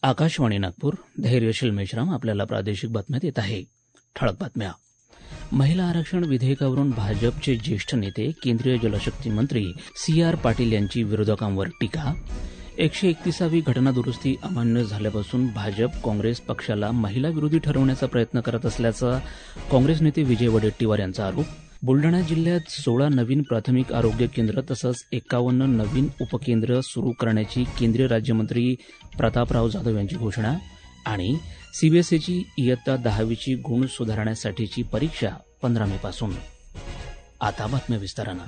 आकाशवाणी नागपूर. धैर्यशील मेश्राम आपल्याला प्रादेशिक बातम्या देत आहे. ठळक बातम्या. महिला आरक्षण विधेयकावरून भाजपचे ज्येष्ठ नेते केंद्रीय जलशक्ती मंत्री CR पाटील यांची विरोधकांवर टीका. 131वी घटनादुरुस्ती अमान्य झाल्यापासून भाजप काँग्रेस पक्षाला महिला विरोधी ठरवण्याचा प्रयत्न करत असल्याचा काँग्रेस नेते विजय वडेट्टीवार यांचा आरोप. बुलडाणा जिल्ह्यात 16 नवीन प्राथमिक आरोग्य केंद्र तसंच 51 नवीन उपकेंद्र सुरू करण्याची केंद्रीय राज्यमंत्री प्रतापराव जाधव यांची घोषणा. आणि सीबीएसईची इयत्ता 10वीची गुण सुधारण्यासाठीची परीक्षा 15 मेपासून. आता बातम्या विस्तारानं.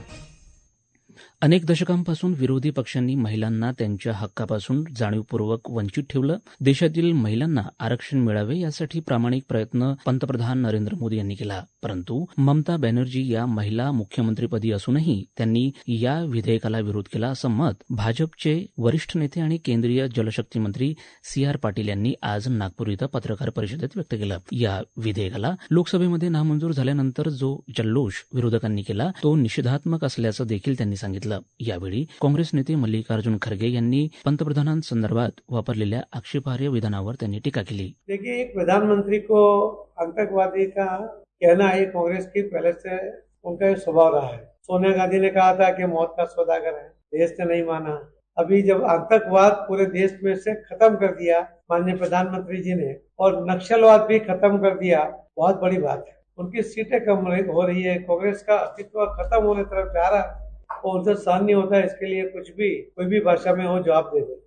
अनेक दशकांपासून विरोधी पक्षांनी महिलांना त्यांच्या हक्कापासून जाणीवपूर्वक वंचित ठेवलं. देशातील महिलांना आरक्षण मिळावे यासाठी प्रामाणिक प्रयत्न पंतप्रधान नरेंद्र मोदी यांनी केला. परंतु ममता बॅनर्जी या महिला मुख्यमंत्रीपदी असूनही त्यांनी या विधेयकाला विरोध केला, असं मत भाजपचे वरिष्ठ नेते आणि केंद्रीय जलशक्ती मंत्री CR पाटील यांनी आज नागपूर इथं पत्रकार परिषदेत व्यक्त केलं. या विधेयकाला लोकसभेमध्ये नामंजूर झाल्यानंतर जो जल्लोष विरोधकांनी केला तो निषेधात्मक असल्याचं देखील त्यांनी सांगितलं. यावेळी काँग्रेस नेते मल्लिकार्जुन खरगे यांनी पंतप्रधानांसंदर्भात वापरलेल्या आक्षेपार्ह विधानावर त्यांनी टीका केली. देखिए, एक प्रधानमंत्री को आतंकवादी का कहना है कांग्रेस की पहले से उनका स्वभाव रहा है. सोनिया गांधी ने कहा था कि मौत का सौदागर है, देश ने नहीं माना. अभी जब आतंकवाद पूरे देश में से खत्म कर दिया माननीय प्रधानमंत्री जी ने और नक्सलवाद भी खत्म कर दिया, बहुत बड़ी बात है. उनकी सीटें कम हो रही है, कांग्रेस का अस्तित्व खत्म होने तरफ जा रहा है और उनसे सहन नहीं होता है. इसके लिए कुछ भी कोई भी भाषा में वो जवाब दे दे.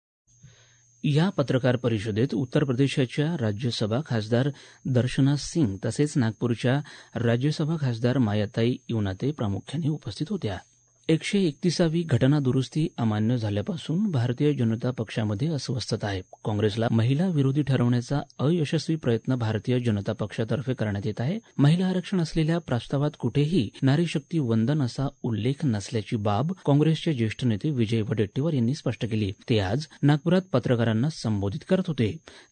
या पत्रकार परिषदेत उत्तर प्रदेशाच्या राज्यसभा खासदार दर्शना सिंग तसेच नागपूरच्या राज्यसभा खासदार मायाताई युनाते प्रामुख्याने उपस्थित होत्या. 131वी घटनादुरुस्ती अमान्य झाल्यापासून भारतीय जनता पक्षामध्ये अस्वस्थता आहे. काँग्रेसला महिला विरोधी ठरवण्याचा अयशस्वी प्रयत्न भारतीय जनता पक्षातर्फे करण्यात येत आहे. महिला आरक्षण असलेल्या प्रस्तावात कुठेही नारी शक्ती वंदन असा उल्लेख नसल्याची बाब काँग्रेसचे ज्येष्ठ नेते विजय वडेट्टीवार यांनी स्पष्ट केली. ते आज नागपुरात पत्रकारांना संबोधित करत होते.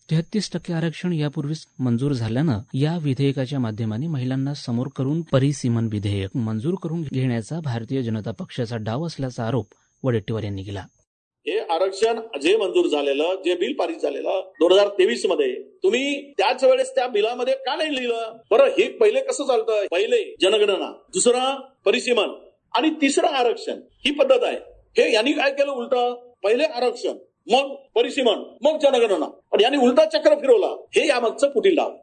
33% आरक्षण यापूर्वीच मंजूर झाल्यानं या विधेयकाच्या माध्यमाने महिलांना समोर करून परिसीमन विधेयक मंजूर करून घेण्याचा भारतीय जनता पक्षाचा डाव असल्याचा आरोप वडेट्टीवार यांनी केला. हे आरक्षण जे मंजूर झालेलं, जे बिल पारित झालेलं 2023 मध्ये, तुम्ही त्याच वेळेस त्या बिलामध्ये का नाही लिहिलं बरं? हे पहिले कसं चालतं? पहिले जनगणना, दुसरं परिसीमन आणि तिसरं आरक्षण, ही पद्धत आहे. हे यांनी काय केलं उलट? पहिले आरक्षण, मग परिसीमन, मग जनगणना, आणि यांनी उलटा चक्र फिरवला. हे यामागचं पुढील डाव.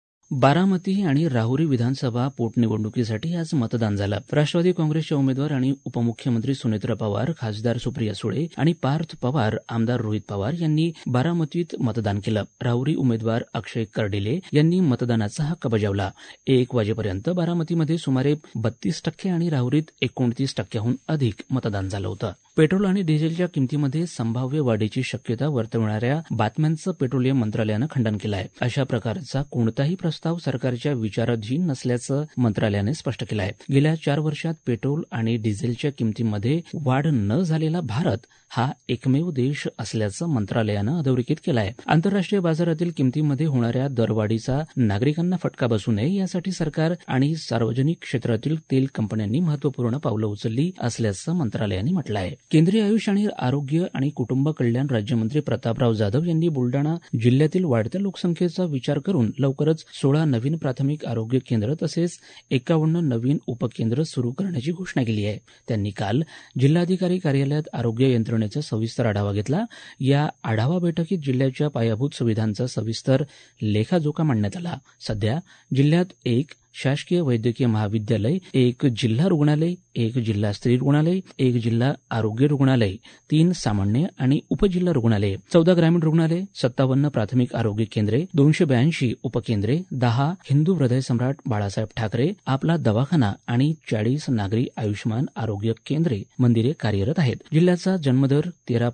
बारामती आणि राहुरी विधानसभा पोटनिवडणुकीसाठी आज मतदान झालं. राष्ट्रवादी काँग्रेसच्या उमेदवार आणि उपमुख्यमंत्री सुनेत्रा पवार, खासदार सुप्रिया सुळे आणि पार्थ पवार, आमदार रोहित पवार यांनी बारामतीत मतदान केलं. राहुरी उमेदवार अक्षय कर्डिले यांनी मतदानाचा हक्क बजावला. 1 वाजेपर्यंत बारामतीमध्ये सुमारे 32% आणि राहुरीत 29%हून अधिक मतदान झालं होतं. पेट्रोल आणि डिझेलच्या किमतीमध्ये संभाव्य वाढीची शक्यता वर्तवणाऱ्या बातम्यांचं पेट्रोलियम मंत्रालयानं खंडन केलं आहे. अशा प्रकारचा कोणताही प्रस्ताव सरकारच्या विचाराधीन नसल्याचं मंत्रालयाने स्पष्ट केलं आहे. गेल्या 4 वर्षात पेट्रोल आणि डिझेलच्या किमतीमध्ये वाढ न झालेला भारत हा एकमेव देश असल्याचं मंत्रालयानं अधोरेखित केलं आहे. आंतरराष्ट्रीय बाजारातील किमतीमध्ये होणाऱ्या दरवाढीचा नागरिकांना फटका बसू नये यासाठी सरकार आणि सार्वजनिक क्षेत्रातील तेल कंपन्यांनी महत्वपूर्ण पावलं उचलली असल्याचं मंत्रालयाने म्हटलं आहे. केंद्रीय आयुष आणि आरोग्य आणि कुटुंब कल्याण राज्यमंत्री प्रतापराव जाधव यांनी बुलडाणा जिल्ह्यातील वाढत्या लोकसंख्येचा विचार करून लवकरच 16 नवीन प्राथमिक आरोग्य केंद्र तसेच 51 नवीन उपकेंद्र सुरू करण्याची घोषणा केली आहे. त्यांनी काल जिल्हाधिकारी कार्यालयात आरोग्य यंत्रणेचा सविस्तर आढावा घेतला. या आढावा बैठकीत जिल्ह्याच्या पायाभूत सुविधांचा सविस्तर लेखाजोखा मांडण्यात आला. सध्या जिल्ह्यात 1 शासकीय वैद्यकीय महाविद्यालय, 1 जिल्हा रुग्णालय, 1 जिल्हा स्त्री रुग्णालय, 1 जिल्हा आरोग्य रुग्णालय, 3 सामान्य आणि उपजिल्हा रुग्णालय, 14 ग्रामीण रुग्णालय, 57 प्राथमिक आरोग्य केंद्रे, 282 उपकेंद्रे, 10 हिंदू हृदय सम्राट बाळासाहेब ठाकरे आपला दवाखाना आणि 40 नागरी आयुष्यमान आरोग्य केंद्रे मंदिरे कार्यरत आहेत. जिल्ह्याचा जन्मदर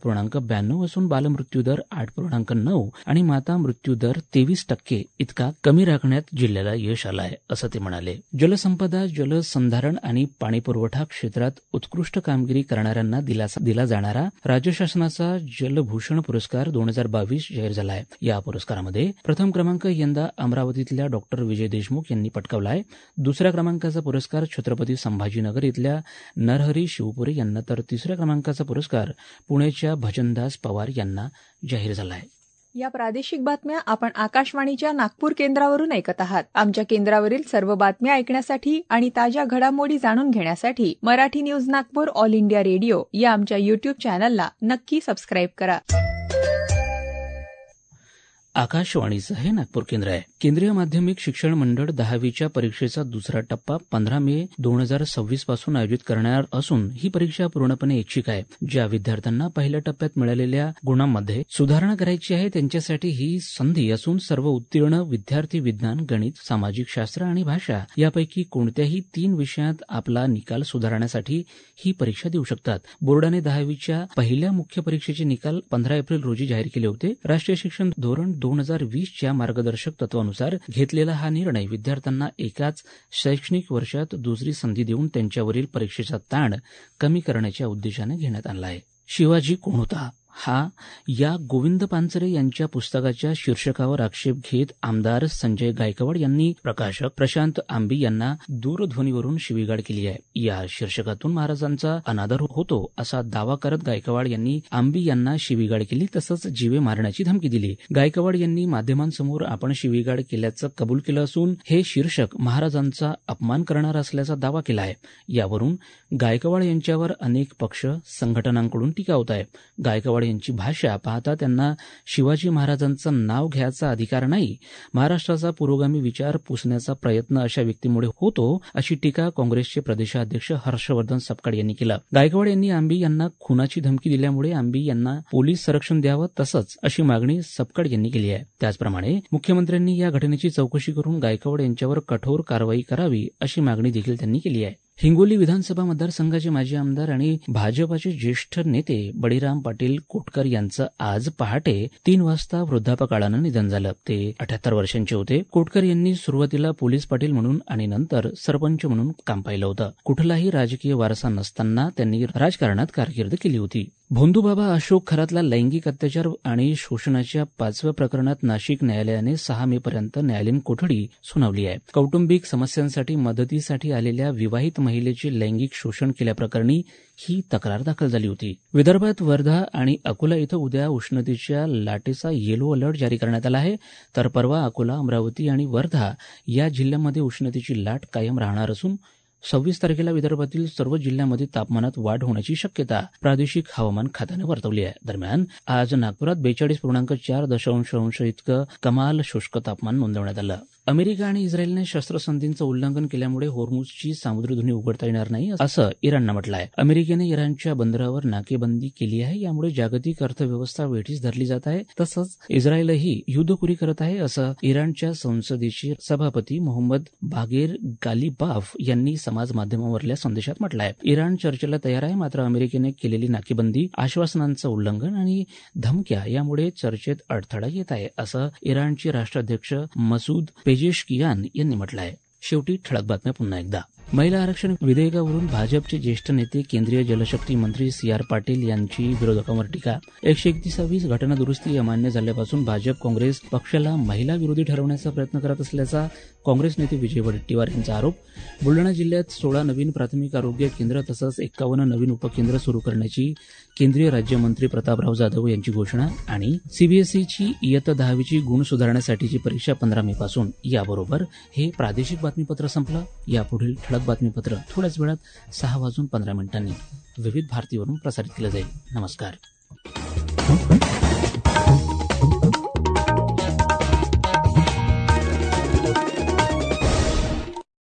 13.92 असून बालमृत्यूदर 8.9 आणि माता मृत्यूदर 23% इतका कमी राखण्यात जिल्ह्याला यश आलं आहे, असं ते म्हणाले. जलसंपदा, जलसंधारण आणि पाणीपुरवठा क्षेत्रात उत्कृष्ट कामगिरी करणाऱ्यांना दिला जाणारा राज्य शासनाचा जलभूषण पुरस्कार 2022 जाहीर झाला आहे. या पुरस्कारामध्ये प्रथम क्रमांक यंदा अमरावतीतल्या डॉक्टर विजय देशमुख यांनी पटकावला आहे. दुसऱ्या क्रमांकाचा पुरस्कार छत्रपती संभाजीनगर इथल्या नरहरी शिवपुरे यांना, तर तिसऱ्या क्रमांकाचा पुरस्कार पुण्याच्या भजनदास पवार यांना जाहीर झाला आहे. या प्रादेशिक बातम्या आपण आकाशवाणीच्या नागपूर केंद्रावरून ऐकत आहात. आमच्या केंद्रावरील सर्व बातम्या ऐकण्यासाठी आणि ताज्या घडामोडी जाणून घेण्यासाठी Marathi news Nagpur All India Radio या आमच्या युट्यूब चॅनलला नक्की सबस्क्राईब करा. आकाशवाणीचं हे नागपूर केंद्र आहे. केंद्रीय माध्यमिक शिक्षण मंडळ 10वीच्या परीक्षेचा दुसरा टप्पा 15 मे 2026 पासून आयोजित करणार असून ही परीक्षा पूर्णपणे ऐच्छिक आहे. ज्या विद्यार्थ्यांना पहिल्या टप्प्यात मिळालेल्या गुणांमध्ये सुधारणा करायची आहे त्यांच्यासाठी ही संधी असून सर्व उत्तीर्ण विद्यार्थी विज्ञान, गणित, सामाजिक शास्त्र आणि भाषा यापैकी कोणत्याही 3 विषयात आपला निकाल सुधारण्यासाठी ही परीक्षा देऊ शकतात. बोर्डाने 10वीच्या पहिल्या मुख्य परीक्षेचे निकाल 15 एप्रिल रोजी जाहीर केले होते. राष्ट्रीय शिक्षण धोरण 2020च्या मार्गदर्शक तत्वानुसार घेतलेला हा निर्णय विद्यार्थ्यांना एकाच शैक्षणिक वर्षात दुसरी संधी देऊन त्यांच्यावरील परीक्षेचा ताण कमी करण्याच्या उद्देशाने घेण्यात आला आहे. शिवाजी कोण होता हा या गोविंद पानसरे यांच्या पुस्तकाच्या शीर्षकावर आक्षेप घेत आमदार संजय गायकवाड यांनी प्रकाशक प्रशांत आंबी यांना दूरध्वनीवरून शिवीगाळ केली आहे. या शीर्षकातून महाराजांचा अनादर होतो असा दावा करत गायकवाड यांनी आंबी यांना शिवीगाळ केली तसंच जीवे मारण्याची धमकी दिली. गायकवाड यांनी माध्यमांसमोर आपण शिवीगाळ केल्याचं कबूल केलं असून हे शीर्षक महाराजांचा अपमान करणार असल्याचा दावा केला आहे. यावरून गायकवाड यांच्यावर अनेक पक्ष संघटनांकडून टीका होत आहे. गायकवाड यांची भाषा पाहता त्यांना शिवाजी महाराजांचं नाव घ्यायचा अधिकार नाही. महाराष्ट्राचा पुरोगामी विचार पुसण्याचा प्रयत्न अशा व्यक्तीमुळे होतो अशी टीका काँग्रेसचे प्रदेशाध्यक्ष हर्षवर्धन सपकाळ यांनी केला. गायकवाड यांनी आंबी यांना खुनाची धमकी दिल्यामुळे आंबी यांना पोलीस संरक्षण द्यावं तसंच अशी मागणी सपकाळ यांनी केली आहे. त्याचप्रमाणे मुख्यमंत्र्यांनी या घटनेची चौकशी करून गायकवाड यांच्यावर कठोर कारवाई करावी अशी मागणी देखील त्यांनी केली आहे. हिंगोली विधानसभा मतदारसंघाचे माजी आमदार आणि भाजपाचे ज्येष्ठ नेते बळीराम पाटील कोटकर यांचं आज पहाटे 3 वाजता वृद्धापकाळानं निधन झालं. ते 78 वर्षांचे होते. कोटकर यांनी सुरुवातीला पोलीस पाटील म्हणून आणि नंतर सरपंच म्हणून काम पाहिलं होतं. कुठलाही राजकीय वारसा नसताना त्यांनी राजकारणात कारकीर्द केली होती. भोंदूबाबा अशोक खरातला लैंगिक अत्याचार आणि शोषणाच्या 5व्या प्रकरणात नाशिक न्यायालयाने 6 मे पर्यंत न्यायालयीन कोठडी सुनावली आहे. कौटुंबिक समस्यांसाठी मदतीसाठी आलेल्या विवाहित महिलेचे लैंगिक शोषण केल्याप्रकरणी ही तक्रार दाखल झाली होती. विदर्भात वर्धा आणि अकोला इथं उद्या उष्णतेच्या लाटेचा येलो अलर्ट जारी करण्यात आला आहे. तर परवा अकोला, अमरावती आणि वर्धा या जिल्ह्यांमध्ये उष्णतेची लाट कायम राहणार असून 26 तारखेला विदर्भातील सर्व जिल्ह्यांमध्ये तापमानात वाढ होण्याची शक्यता प्रादेशिक हवामान खात्यानं वर्तवली आहे. दरम्यान आज नागपुरात 42.4 इतकं कमाल शुष्क तापमान नोंदवण्यात आलं. अमेरिका आणि इस्रायलने शस्त्रसंधीचं उल्लंघन केल्यामुळे होर्मुझची सामुद्रधुनी उघडता येणार नाही असं इराणनं म्हटलं आहे. अमेरिकेने इराणच्या बंदरावर नाकेबंदी केली आहे. यामुळे जागतिक अर्थव्यवस्था वेठीस धरली जात आहे. तसंच इस्रायलही युद्धखोरी करत आहे असं इराणच्या संसदेचे सभापती मोहम्मद बागेर गालिबाफ यांनी समाज माध्यमावरल्या संदेशात म्हटलं आहे. इराण चर्चेला तयार आहे, मात्र अमेरिकेने केलेली नाकेबंदी, आश्वासनांचं उल्लंघन आणि धमक्या यामुळे चर्चेत अडथळा येत आहे असं इराणचे राष्ट्राध्यक्ष मसूद पेजेशकियान यांनी म्हटलं आहे. शेवटी ठळक बातम्या पुन्हा एकदा. महिला आरक्षण विधेयकावरून भाजपचे ज्येष्ठ नेते केंद्रीय जलशक्ती मंत्री CR पाटील यांची विरोधकांवर टीका. 131वी घटना दुरुस्ती अमान्य झाल्यापासून भाजप काँग्रेस पक्षाला महिला विरोधी ठरवण्याचा प्रयत्न करत असल्याचा काँग्रेस नेते विजय वडेट्टीवार यांचा आरोप. बुलडाणा जिल्ह्यात 16 नवीन प्राथमिक आरोग्य केंद्र तसंच 51 नवीन उपकेंद्र सुरू करण्याची केंद्रीय राज्यमंत्री प्रतापराव जाधव यांची घोषणा. आणि CBSEची इयत्ता 10वीची गुण सुधारण्यासाठीची परीक्षा 15 मे पासून. याबरोबर हे प्रादेशिक बातमीपत्र संपलं. यापुढील ठळक बातमीपत्र थोड्याच वेळात 6:15 विविध भारतीवरून प्रसारित केलं जाईल. नमस्कार.